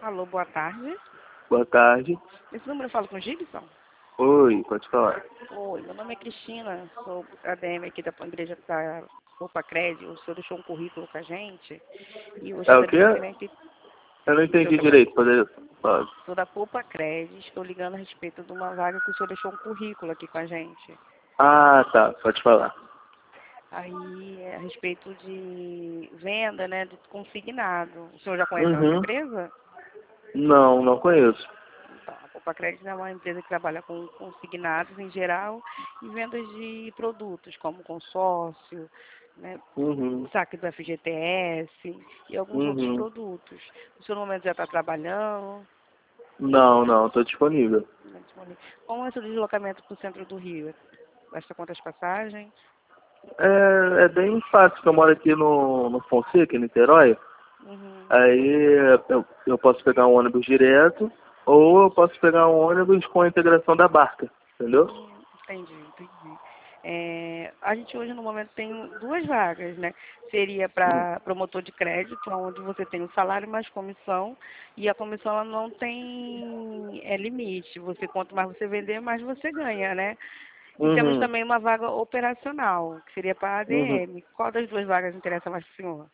Alô, boa tarde. Boa tarde. Esse número eu falo com o Gibson? Oi, pode falar. Oi, meu nome é Cristina, sou ADM aqui da igreja da Roupa Crédito. O senhor deixou um currículo com a gente e eu É o gostaria quê? de saber, né, que Eu não o senhor entendi trabalha. direito. Poder... Pode. Sou da Poupa Crédito, estou ligando a respeito de uma vaga que o senhor deixou um currículo aqui com a gente. Ah, tá. Pode falar. Aí, é a respeito de venda, né, de consignado. O senhor já conhece a nossa Uhum. empresa? Não, não conheço. Então, a Poupa Crédito é uma empresa que trabalha com consignados em geral e vendas de produtos como consórcio, né, Uhum. saque do FGTS e alguns outros Uhum. produtos. O senhor no momento já está trabalhando? Não, tô disponível. Como é o seu deslocamento para o centro do Rio? Basta quantas passagens? É bem fácil, que eu moro aqui no Fonseca, em Niterói. Uhum. Aí eu posso pegar um ônibus direto ou eu posso pegar um ônibus com a integração da barca, entendeu? Entendi. A gente hoje no momento tem duas vagas, né? Seria Hum. para promotor de crédito, onde você tem o salário mais comissão, e a comissão ela não tem limite. Você quanto mais você vender, mais você ganha, né? E temos Uhum. também uma vaga operacional, que seria para a Uhum. ADM. Qual das duas vagas interessa mais para o senhor?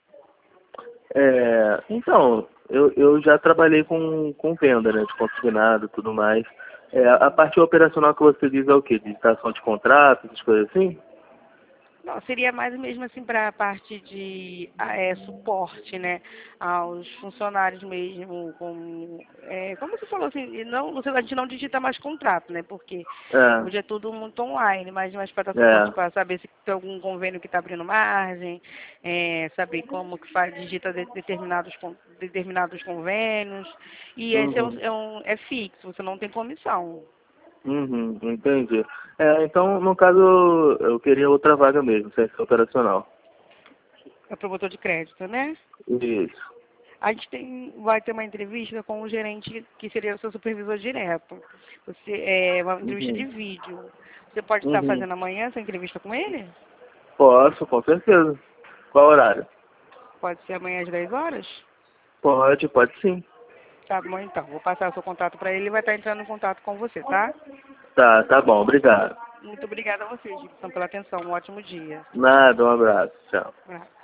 Então, eu já trabalhei com venda, né, de consignado e tudo mais. A Uhum. parte operacional que você diz é o quê? Digitação de contratos, essas coisas assim? Não, seria mais mesmo assim para a parte de suporte, né, aos funcionários mesmo, como você falou assim, e não, a gente não digita mais contrato, né, porque É, hoje é tudo muito online, mas mais para dar suporte é. para saber se tem algum convênio que está abrindo margem, saber como que faz, digita determinados convênios, e esse Uhum, é fixo, você não tem comissão. uhum, entendi. Então, no caso, eu queria outra vaga mesmo, sem ser operacional. É promotor de crédito, né? Isso. A gente vai ter uma entrevista com o gerente que seria o seu supervisor direto. Uma entrevista de Uhum, vídeo. Você pode estar uhum. fazendo amanhã essa entrevista com ele? Posso, com certeza. Qual horário? Pode ser amanhã às 10 horas? Pode sim. Tá bom, então. Vou passar o seu contato para ele e vai estar entrando em contato com você, tá? Tá bom, obrigado. Muito obrigada a você, Gibson, pela atenção. Um ótimo dia. Nada, um abraço. Tchau.